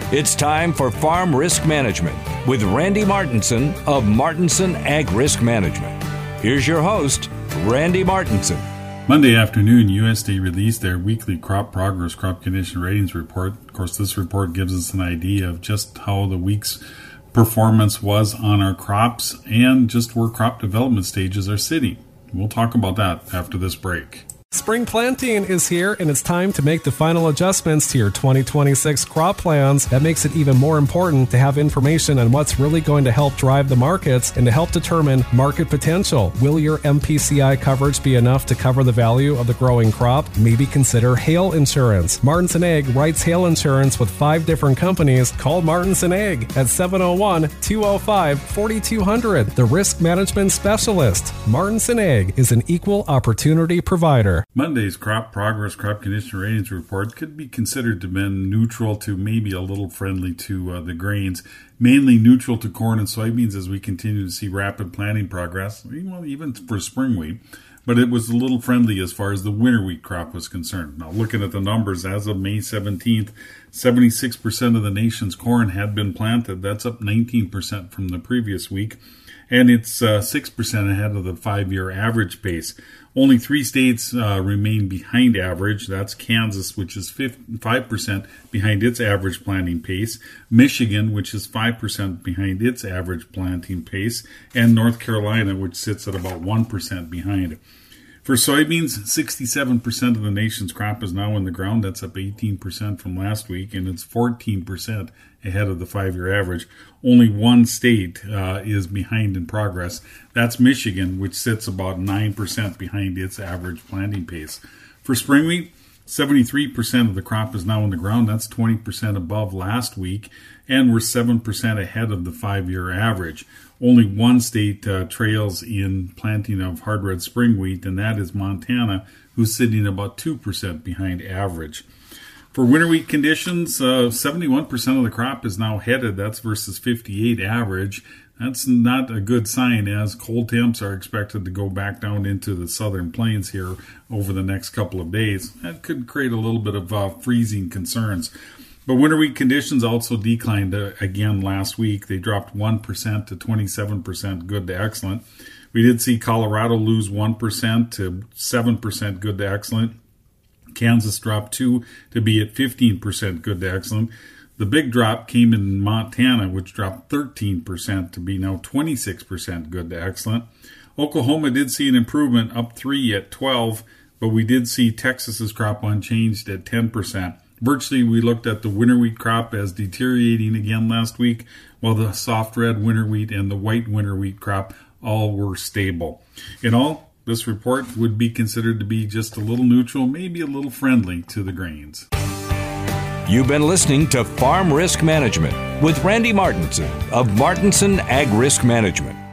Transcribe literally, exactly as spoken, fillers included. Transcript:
It's time for Farm Risk Management with Randy Martinson of Martinson Ag Risk Management. Here's your host, Randy Martinson. Monday afternoon, U S D A released their weekly crop progress crop condition ratings report. Of course, this report gives us an idea of just how the week's performance was on our crops and just where crop development stages are sitting. We'll talk about that after this break. Spring planting is here, and it's time to make the final adjustments to your twenty twenty-six crop plans. That makes it even more important to have information on what's really going to help drive the markets and to help determine market potential. Will your M P C I coverage be enough to cover the value of the growing crop? Maybe consider hail insurance. Martinson Ag writes hail insurance with five different companies. Call Martinson Ag at seven oh one, two oh five, four two zero zero. The risk management specialist. Martinson Ag is an equal opportunity provider. Monday's crop progress crop condition ratings report could be considered to be neutral to maybe a little friendly to uh, the grains, mainly neutral to corn and soybeans as we continue to see rapid planting progress, well, even for spring wheat. But it was a little friendly as far as the winter wheat crop was concerned. Now, looking at the numbers, as of May seventeenth, seventy-six percent of the nation's corn had been planted. That's up nineteen percent from the previous week, and it's uh, six percent ahead of the five-year average pace. Only three states uh, remain behind average. That's Kansas, which is five percent behind its average planting pace, Michigan, which is five percent behind its average planting pace, and North Carolina, which sits at about one percent behind. For soybeans, sixty-seven percent of the nation's crop is now in the ground. That's up eighteen percent from last week, and it's fourteen percent ahead of the five-year average. Only one state uh, is behind in progress. That's Michigan, which sits about nine percent behind its average planting pace. For spring wheat, seventy-three percent of the crop is now in the ground. That's twenty percent above last week, and we're seven percent ahead of the five-year average. Only one state uh, trails in planting of hard red spring wheat, and that is Montana, who's sitting about two percent behind average. For winter wheat conditions, uh, seventy-one percent of the crop is now headed. That's versus fifty-eight average. That's not a good sign, as cold temps are expected to go back down into the southern plains here over the next couple of days. That could create a little bit of uh, freezing concerns. But winter wheat conditions also declined uh, again last week. They dropped one percent to twenty-seven percent good to excellent. We did see Colorado lose one percent to seven percent good to excellent. Kansas dropped two to be at fifteen percent good to excellent. The big drop came in Montana, which dropped thirteen percent to be now twenty-six percent good to excellent. Oklahoma did see an improvement, up three at twelve, but we did see Texas's crop unchanged at ten percent. Virtually, we looked at the winter wheat crop as deteriorating again last week, while the soft red winter wheat and the white winter wheat crop all were stable. In all, this report would be considered to be just a little neutral, maybe a little friendly to the grains. You've been listening to Farm Risk Management with Randy Martinson of Martinson Ag Risk Management.